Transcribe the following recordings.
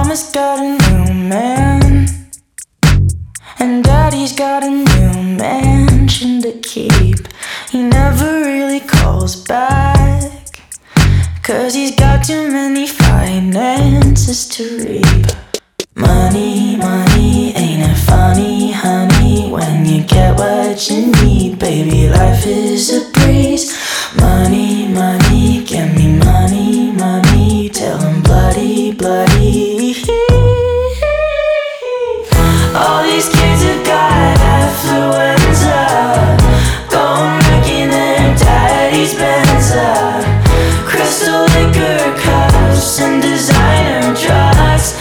Mama's got a new man, and Daddy's got a new mansion to keep. He never really calls back, 'cause he's got too many finances to reap. Money, money, ain't it funny, honey, when you get what you need. Baby, life is a breeze. Money, money, give me money, money, till I'm bloody, bloody. All these kids have got affluenza, going wrecking their daddy's Benza. Crystal liquor cups and designer drugs.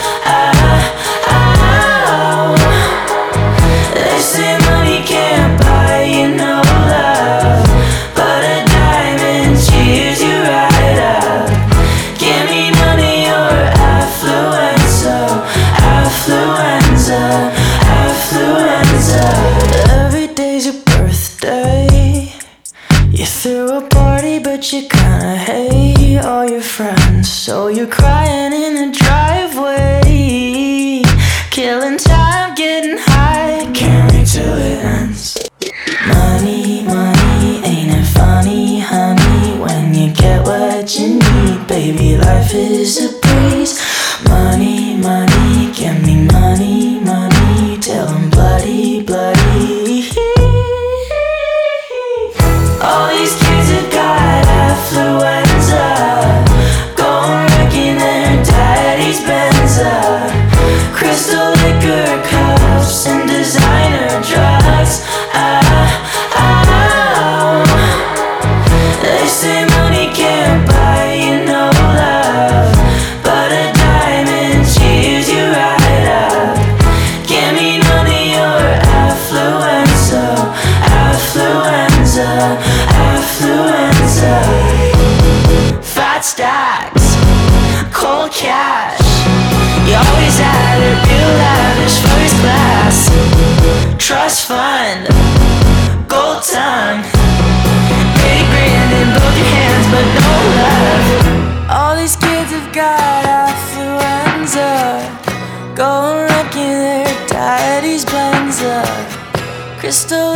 They say money can't buy you no love, but a diamond cheers you right up. Give me money or affluenza, affluenza, affluenza. Every day's your birthday. You threw a party but you kinda hate all your friends, so you're crying in the driveway, killing time, getting high, can't wait till it ends. Money, money, ain't it funny, honey, when you get what you need. Baby, life is a breeze. Money, money, give me money, money, till I'm bloody, bloody. All these kids have got affluenza, going wrecking their daddy's Benza. Crystal liquor cups and designer drugs. They say money can't buy you no love, but a diamond cheers you right up. Give me money or affluenza, affluenza, affluenza. Fat stacks, cold cash. You always had it real lavish, first class. Trust fund, gold tongue. 80 grand in both your hands, but no love. All these kids have got affluenza, going wrecking their daddy's Benza. Crystal